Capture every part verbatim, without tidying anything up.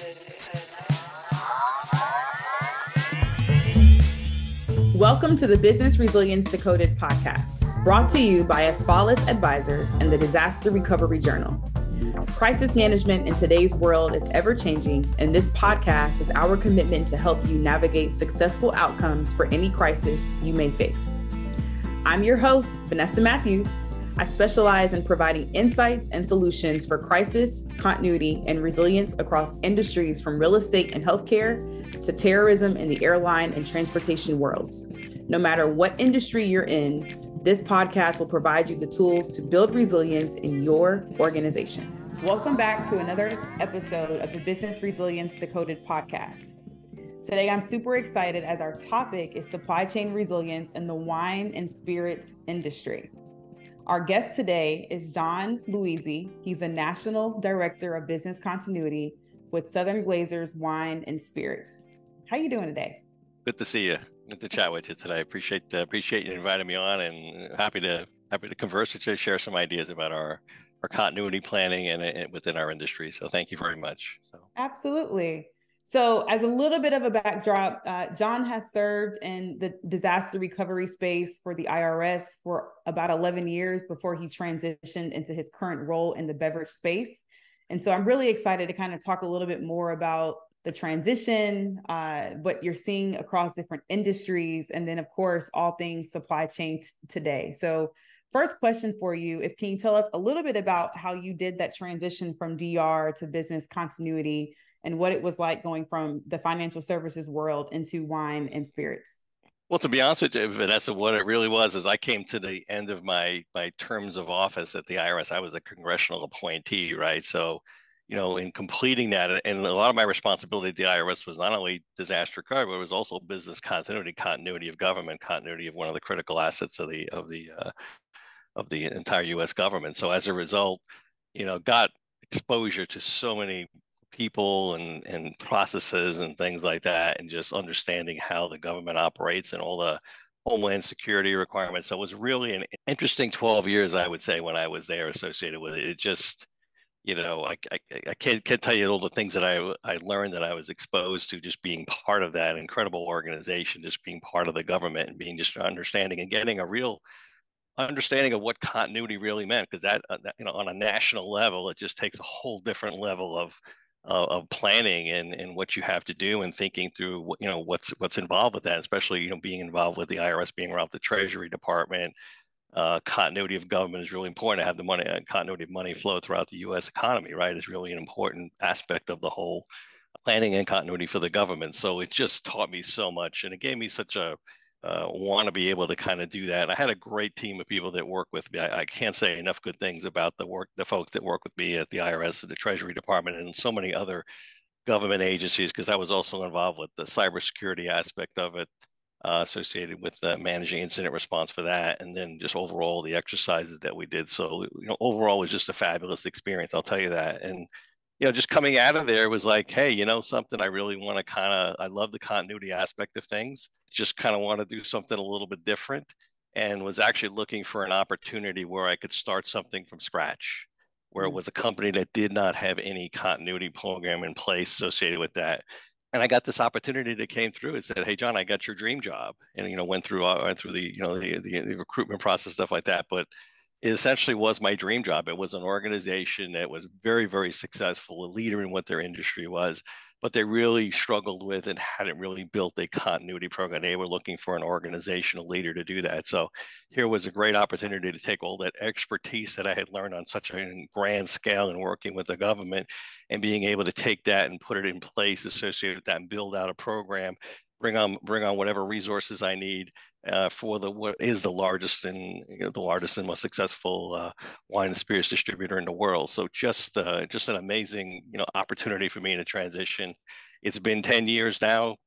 Welcome to the Business Resilience Decoded podcast, brought to you by Asfalis Advisors and the Disaster Recovery Journal. Crisis management in today's world is ever-changing, and this podcast is our commitment to help you navigate successful outcomes for any crisis you may face. I'm your host, Vanessa Matthews. I specialize in providing insights and solutions for crisis, continuity, and resilience across industries from real estate and healthcare to terrorism in the airline and transportation worlds. No matter what industry you're in, this podcast will provide you the tools to build resilience in your organization. Welcome back to another episode of the Business Resilience Decoded podcast. Today, I'm super excited as our topic is supply chain resilience in the wine and spirits industry. Our guest today is John Luizzi. He's a National Director of Business Continuity with Southern Glazer's Wine and Spirits. How you doing today? Good to see you. Good to chat with you today. Appreciate uh, appreciate you inviting me on, and happy to happy to converse with you, share some ideas about our our continuity planning and, and within our industry. So thank you very much. So absolutely. So as a little bit of a backdrop, uh, John has served in the disaster recovery space for the I R S for about eleven years before he transitioned into his current role in the beverage space. And so I'm really excited to kind of talk a little bit more about the transition, uh, what you're seeing across different industries, and then of course, all things supply chain t- today. So first question for you is, can you tell us a little bit about how you did that transition from D R to business continuity and what it was like going from the financial services world into wine and spirits? Well, to be honest with you, Vanessa, what it really was is I came to the end of my my terms of office at the I R S. I was a congressional appointee, right? So, you know, in completing that, and a lot of my responsibility at the I R S was not only disaster recovery, but it was also business continuity, continuity of government, continuity of one of the critical assets of the of the uh, of the entire U S government. So as a result, you know, got exposure to so many people and, and processes and things like that, and just understanding how the government operates and all the homeland security requirements. So it was really an interesting twelve years, I would say, when I was there associated with it. It just, you know, I, I, I can't, can't tell you all the things that I, I learned that I was exposed to just being part of that incredible organization, just being part of the government and being just understanding and getting a real understanding of what continuity really meant. Because that, uh, that, you know, on a national level, it just takes a whole different level of Uh, of planning and, and what you have to do and thinking through what, you know, what's what's involved with that, especially, you know, being involved with the I R S, being around the Treasury Department. Uh, continuity of government is really important to have the money, uh, continuity of money flow throughout the U S economy, right, is really an important aspect of the whole planning and continuity for the government. So it just taught me so much, and it gave me such a uh, want to be able to kind of do that. And I had a great team of people that work with me. I, I can't say enough good things about the work, the folks that work with me at the I R S and the Treasury Department and so many other government agencies, because I was also involved with the cybersecurity aspect of it, uh, associated with uh, managing incident response for that, and then just overall the exercises that we did. So, you know, overall it was just a fabulous experience, I'll tell you that. And you know, just coming out of there was like, hey, you know, something I really want to kind of, I love the continuity aspect of things, just kind of want to do something a little bit different, and was actually looking for an opportunity where I could start something from scratch, where it was a company that did not have any continuity program in place associated with that. And I got this opportunity that came through and said, hey, John, I got your dream job. And, you know, went through, uh, went through the, you know, the, the, the recruitment process, stuff like that. But it essentially was my dream job. It was an organization that was very, very successful, a leader in what their industry was, but they really struggled with and hadn't really built a continuity program. They were looking for an organizational leader to do that. So here was a great opportunity to take all that expertise that I had learned on such a grand scale in working with the government, and being able to take that and put it in place associated with that and build out a program, bring on bring on whatever resources I need uh, for the what is the largest and you know, the largest and most successful uh, wine and spirits distributor in the world. So just uh, just an amazing you know opportunity for me to transition. It's been ten years now.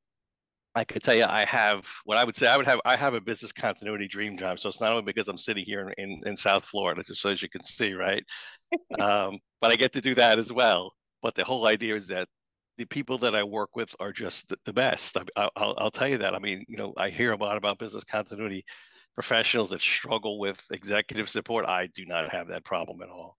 I could tell you I have what I would say I would have I have a business continuity dream job. So it's not only because I'm sitting here in, in, in South Florida, just so as you can see, right? um, but I get to do that as well. But the whole idea is that the people that I work with are just the, the best. I, I'll, I'll tell you that. I mean, you know, I hear a lot about business continuity professionals that struggle with executive support. I do not have that problem at all.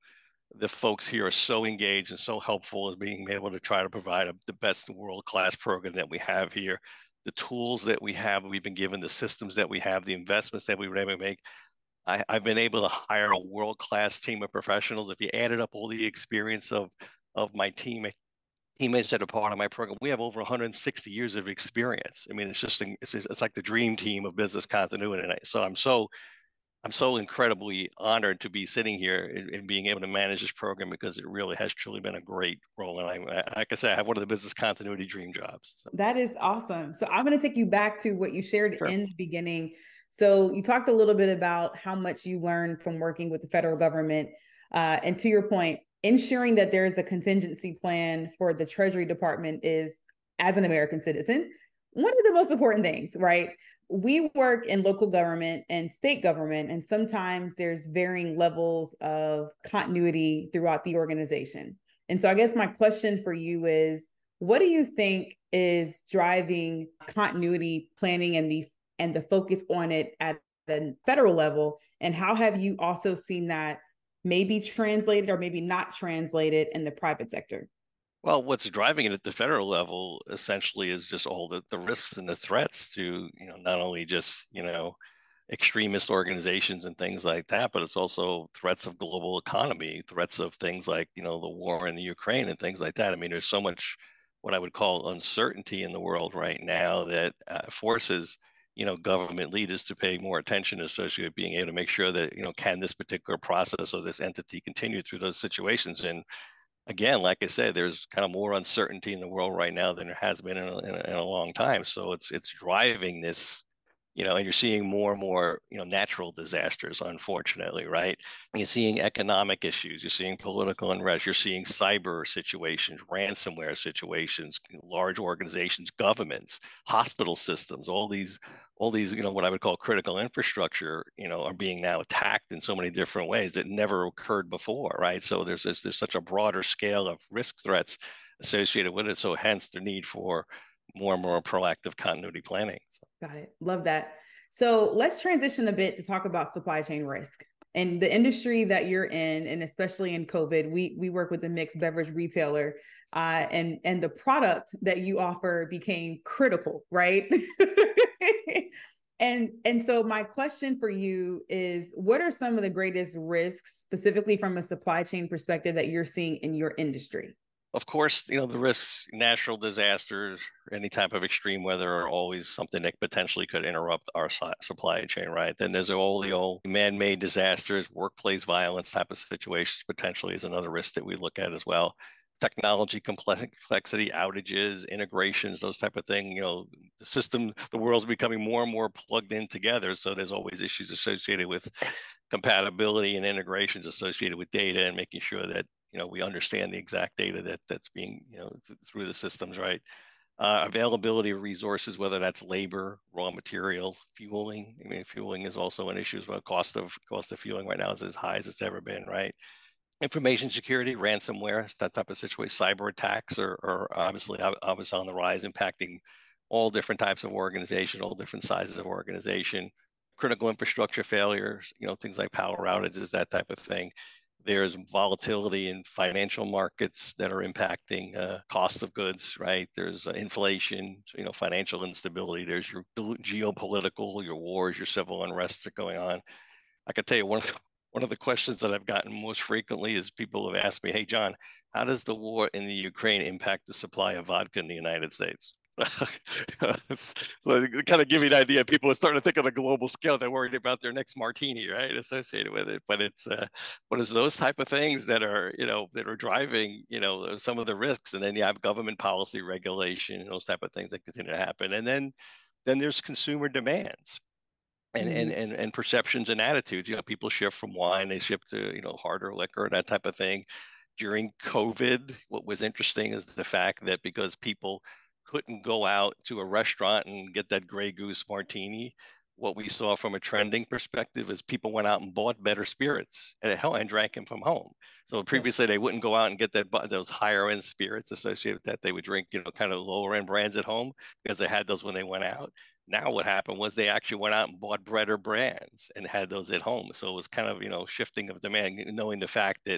the folks here are so engaged and so helpful in being able to try to provide a, the best world-class program that we have here. The tools that we have, we've been given, the systems that we have, the investments that we were able to make. I, I've been able to hire a world-class team of professionals. If you added up all the experience of of my team, teammates that are part of my program, we have over one hundred sixty years of experience. I mean, it's just it's, just, it's like the dream team of business continuity. And so I'm so I'm so incredibly honored to be sitting here and, and being able to manage this program, because it really has truly been a great role. And I, like I said, I have one of the business continuity dream jobs. So. That is awesome. So I'm going to take you back to what you shared Sure. in the beginning. So you talked a little bit about how much you learned from working with the federal government. Uh, and to your point, ensuring that there is a contingency plan for the Treasury Department is, as an American citizen, one of the most important things, right? We work in local government and state government, and sometimes there's varying levels of continuity throughout the organization. And so I guess my question for you is, what do you think is driving continuity planning and the and the focus on it at the federal level? And how have you also seen that maybe translated or maybe not translated in the private sector? Well, what's driving it at the federal level essentially is just all the, the risks and the threats to, you know, not only just, you know, extremist organizations and things like that, but it's also threats of global economy, threats of things like, you know, the war in the Ukraine and things like that. I mean, there's so much what I would call uncertainty in the world right now that uh, forces, you know, government leaders to pay more attention associated with being able to make sure that, you know, can this particular process or this entity continue through those situations. And again, like I said, there's kind of more uncertainty in the world right now than there has been in a, in a, in a long time. So it's it's driving this, you know, and you're seeing more and more, you know, natural disasters, unfortunately, right? You're seeing economic issues, you're seeing political unrest, you're seeing cyber situations, ransomware situations, large organizations, governments, hospital systems, all these, all these, you know, what I would call critical infrastructure, you know, are being now attacked in so many different ways that never occurred before, right? So there's there's, there's such a broader scale of risk threats associated with it. So hence the need for more and more proactive continuity planning. Got it. Love that. So let's transition a bit to talk about supply chain risk. And the industry that you're in, and especially in COVID, we we work with a mixed beverage retailer, uh, and and the product that you offer became critical, right? and and so my question for you is, what are some of the greatest risks, specifically from a supply chain perspective, that you're seeing in your industry? Of course, you know, the risks, natural disasters, any type of extreme weather are always something that potentially could interrupt our supply chain, right? Then there's all the old man-made disasters, workplace violence type of situations potentially is another risk that we look at as well. Technology complexity, outages, integrations, those type of things. You know, the system, the world's becoming more and more plugged in together. So there's always issues associated with compatibility and integrations associated with data and making sure that, you know, we understand the exact data that that's being, you know, th- through the systems, right? Uh, availability of resources, whether that's labor, raw materials, fueling. I mean, fueling is also an issue as well. Cost of cost of fueling right now is as high as it's ever been, right? Information security, ransomware, that type of situation. Cyber attacks are, are obviously obviously on the rise, impacting all different types of organization, all different sizes of organization. Critical infrastructure failures, you know, things like power outages, that type of thing. There's volatility in financial markets that are impacting uh, cost of goods, right? There's uh, inflation, you know, financial instability. There's your geopolitical, your wars, your civil unrest that are going on. I can tell you one, one of the questions that I've gotten most frequently is people have asked me, hey, John, how does the war in the Ukraine impact the supply of vodka in the United States? So to kind of give you an idea, people are starting to think on a global scale. They're worried about their next martini, right, associated with it. But it's uh, what is those type of things that are, you know, that are driving, you know, some of the risks. And then you have government policy regulation and those type of things that continue to happen. And then, then there's consumer demands. And, mm-hmm. and and and perceptions and attitudes. You know, people shift from wine, they shift to, you know, harder liquor, that type of thing. During COVID, what was interesting is the fact that because people couldn't go out to a restaurant and get that Grey Goose martini, what we saw from a trending perspective is people went out and bought better spirits and, and drank them from home. So previously they wouldn't go out and get that those higher end spirits associated with that. They would drink, you know, kind of lower end brands at home because they had those when they went out. Now what happened was they actually went out and bought better brands and had those at home. So it was kind of, you know, shifting of demand, knowing the fact that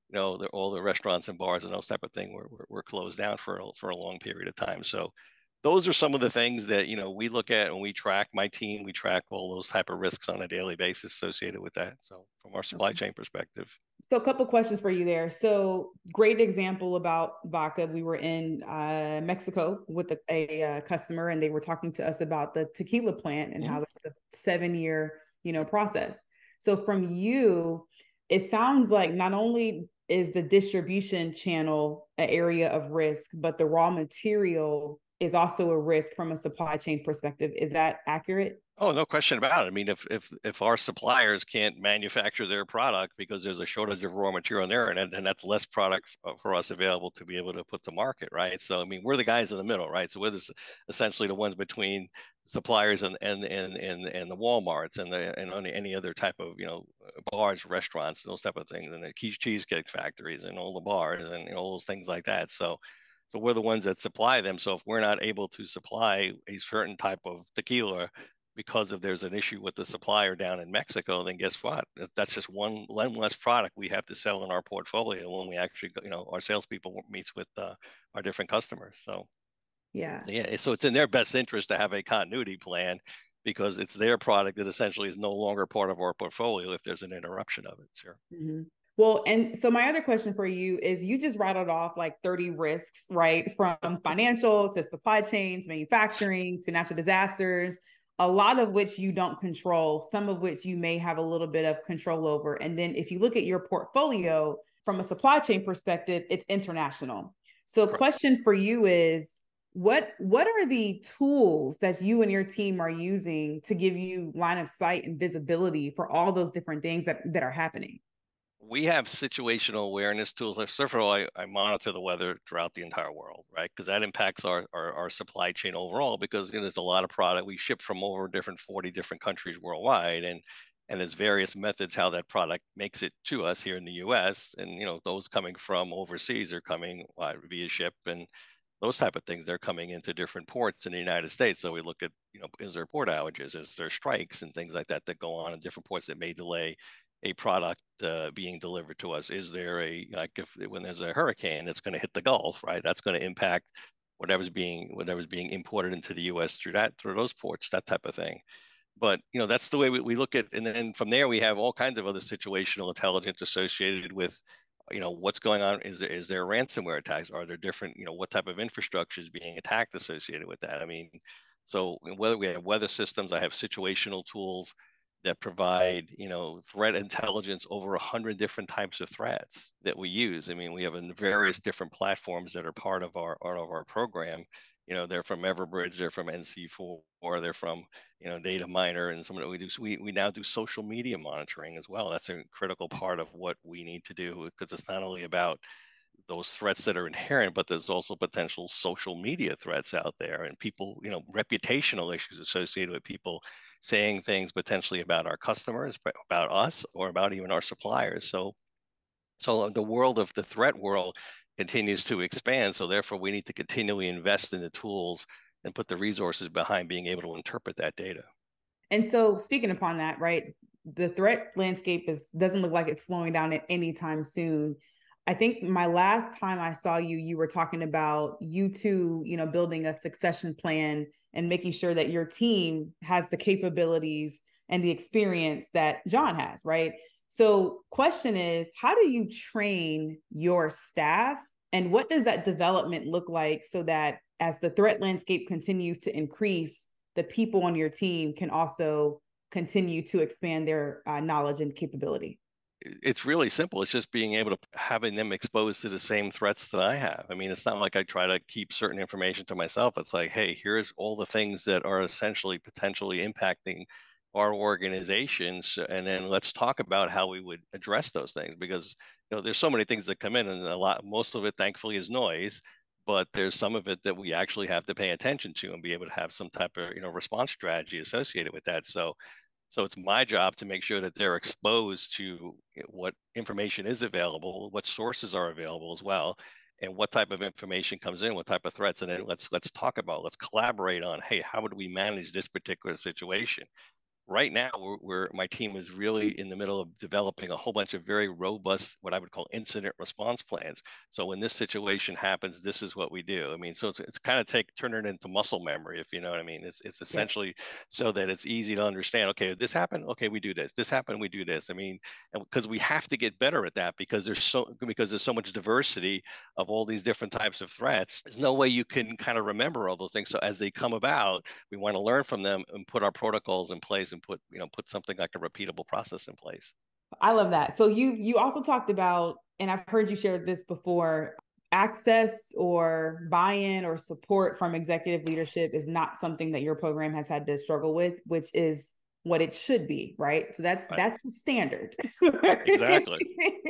you know, the, all the restaurants and bars and those type of thing were, were, were closed down for a, for a long period of time. So those are some of the things that, you know, we look at and we track. My team, we track all those type of risks on a daily basis associated with that. So from our supply chain perspective. So a couple questions for you there. So great example about vodka. We were in uh, Mexico with a, a, a customer, and they were talking to us about the tequila plant and mm-hmm. how it's a seven year, you know, process. So from you, it sounds like not only is the distribution channel an area of risk, but the raw material is also a risk from a supply chain perspective. Is that accurate? Oh, no question about it. I mean, if if if our suppliers can't manufacture their product because there's a shortage of raw material in there, and then that's less product for us available to be able to put to market, right? So, I mean, we're the guys in the middle, right? So we're this, essentially the ones between suppliers and and and and, and the Walmarts and the and any other type of, you know, bars, restaurants, those type of things, and the cheesecake factories and all the bars and, you know, all those things like that. So. So we're the ones that supply them. So if we're not able to supply a certain type of tequila because if there's an issue with the supplier down in Mexico, then guess what? That's just one, one less product we have to sell in our portfolio when we actually, you know, our salespeople meets with uh, our different customers. So yeah, so yeah, so it's in their best interest to have a continuity plan because it's their product that essentially is no longer part of our portfolio if there's an interruption of it. Sure. Mm-hmm. Well, and so my other question for you is you just rattled off like thirty risks, right? From financial to supply chains, manufacturing to natural disasters, a lot of which you don't control, some of which you may have a little bit of control over. And then if you look at your portfolio from a supply chain perspective, it's international. So a question for you is, what what are the tools that you and your team are using to give you line of sight and visibility for all those different things that, that are happening? We have situational awareness tools. First of all, I, I monitor the weather throughout the entire world, right? Because that impacts our, our, our supply chain overall because, you know, there's a lot of product we ship from over different forty different countries worldwide. And and there's various methods how that product makes it to us here in the U S. And, you know, those coming from overseas are coming uh, via ship and those type of things. They're coming into different ports in the United States. So we look at, you know, is there port outages? Is there strikes and things like that that go on in different ports that may delay a product uh, being delivered to us? Is there a, like if when there's a hurricane that's going to hit the Gulf, right? That's going to impact whatever's being whatever's being imported into the U S through that through those ports, that type of thing. But, you know, that's the way we, we look at, and then from there we have all kinds of other situational intelligence associated with, you know, what's going on. Is there, is there ransomware attacks? Are there different, you know, what type of infrastructure is being attacked associated with that? I mean, so whether we have weather systems, I have situational tools that provide, you know, threat intelligence over a hundred different types of threats that we use. I mean, we have various different platforms that are part of our part of our program. You know, they're from Everbridge, they're from N C four, or they're from, you know, Dataminr, and some of that we do. So we we now do social media monitoring as well. That's a critical part of what we need to do because it's not only about those threats that are inherent, but there's also potential social media threats out there and people, you know, reputational issues associated with people saying things potentially about our customers, about us, or about even our suppliers. So, so the world of the threat world continues to expand. So therefore, we need to continually invest in the tools and put the resources behind being able to interpret that data. And so speaking upon that, right, the threat landscape is doesn't look like it's slowing down at any time soon. I think my last time I saw you, you were talking about you two, you know, building a succession plan and making sure that your team has the capabilities and the experience that John has, right? So question is, how do you train your staff and what does that development look like so that as the threat landscape continues to increase, the people on your team can also continue to expand their uh, knowledge and capability? It's really simple. It's just being able to having them exposed to the same threats that I have. I mean, it's not like I try to keep certain information to myself. It's like, hey, here's all the things that are essentially potentially impacting our organizations, and then let's talk about how we would address those things. Because, you know, there's so many things that come in, and a lot, most of it, thankfully, is noise. But there's some of it that we actually have to pay attention to and be able to have some type of, you know, response strategy associated with that. So. So it's my job to make sure that they're exposed to what information is available, what sources are available as well, and what type of information comes in, what type of threats, and then let's let's talk about, let's collaborate on, hey, how would we manage this particular situation? right now, we're, we're my team is really in the middle of developing a whole bunch of very robust, what I would call incident response plans. So when this situation happens, this is what we do. I mean, so it's it's kind of take turn it into muscle memory, if you know what I mean. It's it's Yep. essentially so that it's easy to understand. Okay, this happened. Okay, we do this. This happened. We do this. I mean, because we have to get better at that because there's so because there's so much diversity of all these different types of threats. There's no way you can kind of remember all those things. So as they come about, we want to learn from them and put our protocols in place and put, you know, put something like a repeatable process in place. I love that. So you you also talked about, and I've heard you share this before, access or buy-in or support from executive leadership is not something that your program has had to struggle with, which is what it should be, right? So that's Right. that's the standard. Exactly.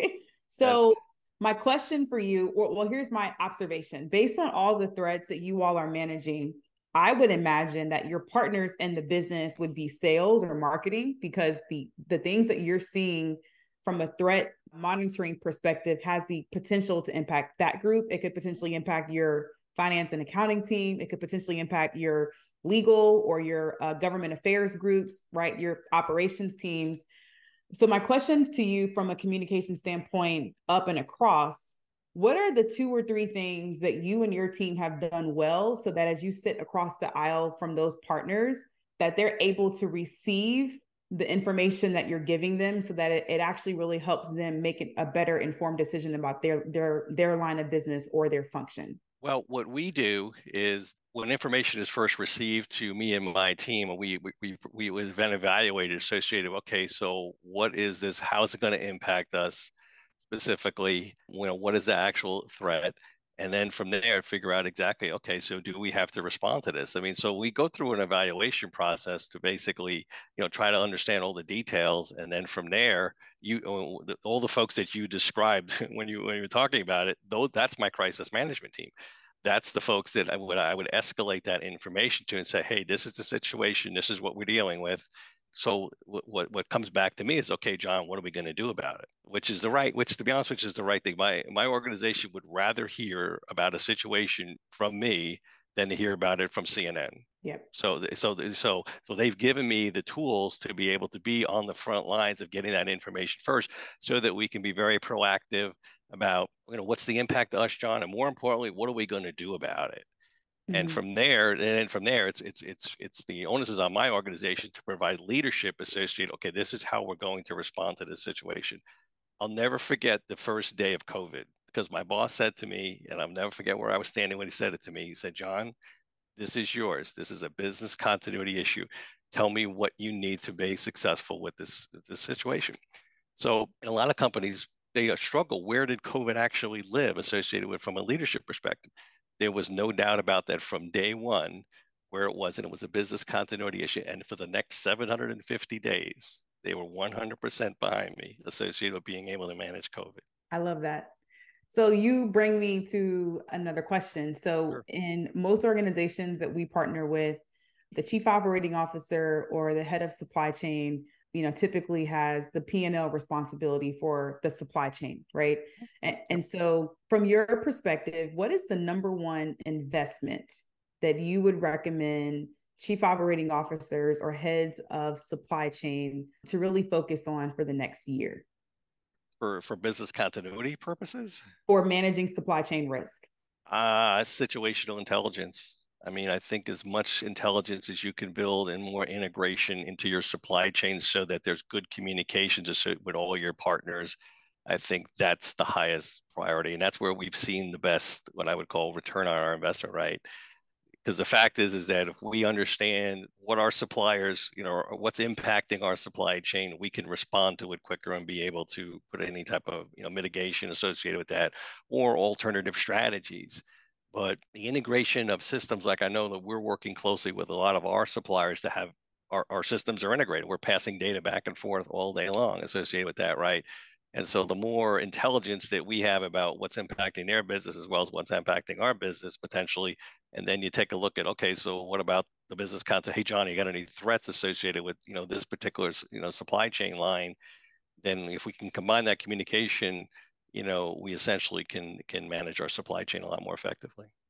So That's my question for you, well, well, here's my observation. Based on all the threats that you all are managing, I would imagine that your partners in the business would be sales or marketing, because the the things that you're seeing from a threat monitoring perspective has the potential to impact that group. It could potentially impact your finance and accounting team. It could potentially impact your legal or your uh, government affairs groups, right? Your operations teams. So my question to you from a communication standpoint, up and across, what are the two or three things that you and your team have done well so that as you sit across the aisle from those partners, that they're able to receive the information that you're giving them so that it, it actually really helps them make it a better informed decision about their their their line of business or their function? Well, what we do is when information is first received to me and my team, we we we, we then evaluate it associated. Okay, so what is this? How is it going to impact us specifically? You know, what is the actual threat? And then from there, figure out exactly, okay, so do we have to respond to this? I mean, so we go through an evaluation process to basically, you know, try to understand all the details, and then from there, you all the folks that you described when you when you were talking about it, those that's my crisis management team. That's the folks that I would I would escalate that information to and say, hey, this is the situation, this is what we're dealing with. So what what comes back to me is, okay, John, what are we going to do about it? Which is the right, which to be honest, which is the right thing. My my organization would rather hear about a situation from me than to hear about it from C N N. Yeah. So so so so they've given me the tools to be able to be on the front lines of getting that information first, so that we can be very proactive about, you know, what's the impact to us, John, and more importantly, what are we going to do about it? And Mm-hmm. from there, and then from there, it's it's it's it's the onus is on my organization to provide leadership associated. Okay, this is how we're going to respond to this situation. I'll never forget the first day of COVID, because my boss said to me, and I'll never forget where I was standing when he said it to me. He said, John, this is yours. This is a business continuity issue. Tell me what you need to be successful with this this situation. So in a lot of companies, they struggle. Where did COVID actually live associated with from a leadership perspective? There was no doubt about that from day one, where it was, and it was a business continuity issue. And for the next seven hundred fifty days, they were one hundred percent behind me associated with being able to manage COVID. I love that. So you bring me to another question. So Sure. in most organizations that we partner with, the chief operating officer or the head of supply chain, you know, typically has the P and L responsibility for the supply chain, right? And, Yep. and so from your perspective, what is the number one investment that you would recommend chief operating officers or heads of supply chain to really focus on for the next year? For for business continuity purposes, For managing supply chain risk? uh, situational intelligence. I mean, I think as much intelligence as you can build and more integration into your supply chain so that there's good communication with all your partners, I think that's the highest priority. And that's where we've seen the best, what I would call return on our investment, right? Because the fact is, is that if we understand what our suppliers, you know, what's impacting our supply chain, we can respond to it quicker and be able to put any type of, you know, mitigation associated with that or alternative strategies. But the integration of systems, like I know that we're working closely with a lot of our suppliers to have our, our systems are integrated. We're passing data back and forth all day long associated with that, right? And so the more intelligence that we have about what's impacting their business as well as what's impacting our business potentially, and then you take a look at, okay, so what about the business content? Hey, John, you got any threats associated with, you know, this particular, you know, supply chain line? Then if we can combine that communication, you know, we essentially can can manage our supply chain a lot more effectively.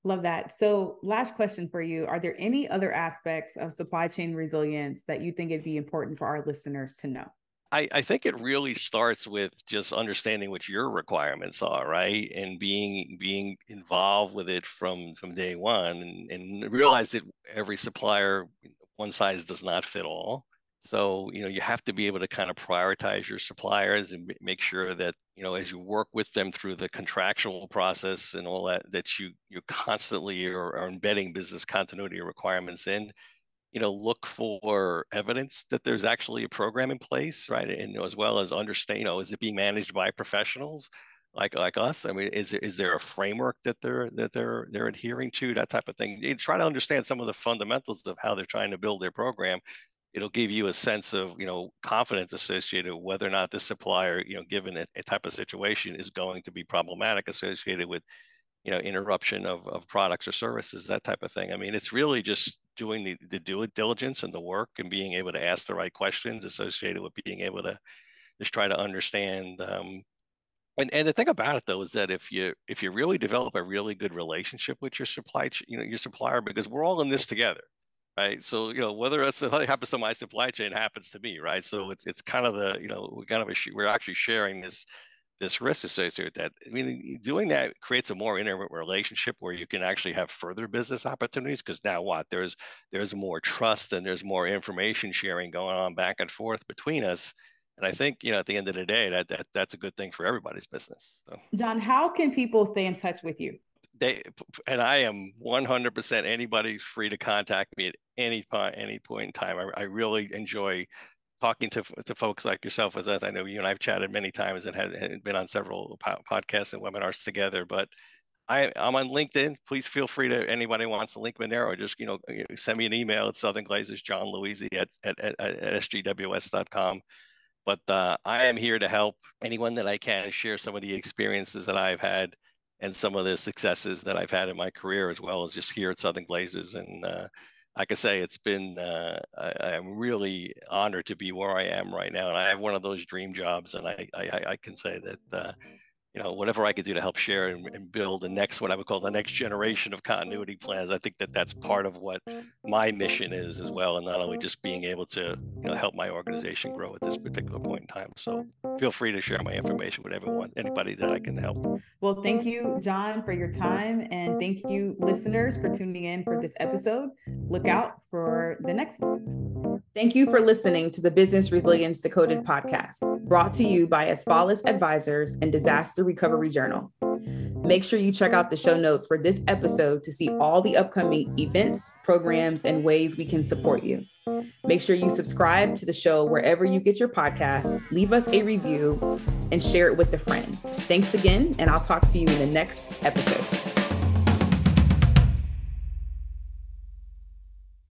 Love that. So last question for you. Are there any other aspects of supply chain resilience that you think it'd be important for our listeners to know? I, I think it really starts with just understanding what your requirements are, right? And being being involved with it from, from day one, and, and realize that every supplier, one size does not fit all. So, you know, you have to be able to kind of prioritize your suppliers and make sure that, you know, as you work with them through the contractual process and all that, that you you constantly are, are embedding business continuity requirements in. You know, look for evidence that there's actually a program in place, right? And as well as understand, you know, is it being managed by professionals like like us? I mean, is there, is there a framework that they're that they're they're adhering to, that type of thing? You try to understand some of the fundamentals of how they're trying to build their program. It'll give you a sense of, you know, confidence associated with whether or not this supplier, you know, given a, a type of situation, is going to be problematic associated with, you know, interruption of, of products or services, that type of thing. I mean, it's really just doing the, the due diligence and the work and being able to ask the right questions associated with being able to just try to understand. Um, and, and the thing about it though, is that if you if you really develop a really good relationship with your supply, you know, your supplier, because we're all in this together, right? So, you know, whether it's something happens to my supply chain, happens to me, right? So it's it's kind of the, you know, we kind of a, we're actually sharing this this risk associated with that. I mean, doing that creates a more intimate relationship where you can actually have further business opportunities, because now what? There's there's more trust and there's more information sharing going on back and forth between us. And I think, you know, at the end of the day, that, that that's a good thing for everybody's business. So. John, how can people stay in touch with you? They, and I am one hundred percent, anybody's free to contact me at any point, any point in time. I, I really enjoy talking to to folks like yourself, as, as I know you and I've chatted many times and had, had been on several po- podcasts and webinars together. But I, I'm on LinkedIn. Please feel free to, anybody wants to link me there, or just, you know, send me an email at Southern Glazers, John Luisi at, at, at, at S G W S dot com. But uh, I am here to help anyone that I can, share some of the experiences that I've had and some of the successes that I've had in my career, as well as just here at Southern Glazers. And uh, like I say, it's been, uh, I, I'm really honored to be where I am right now. And I have one of those dream jobs. And I, I, I can say that, uh, you know, whatever I could do to help share and, and build the next, what I would call the next generation of continuity plans, I think that that's part of what my mission is as well. And not only just being able to, you know, help my organization grow at this particular point in time. So feel free to share my information with everyone, anybody that I can help. Well, thank you, John, for your time. And thank you, listeners, for tuning in for this episode. Look out for the next one. Thank you for listening to the Business Resilience Decoded podcast, brought to you by Asfalis Advisors and Disaster Recovery Journal. Make sure you check out the show notes for this episode to see all the upcoming events, programs, and ways we can support you. Make sure you subscribe to the show wherever you get your podcasts, leave us a review, and share it with a friend. Thanks again, and I'll talk to you in the next episode.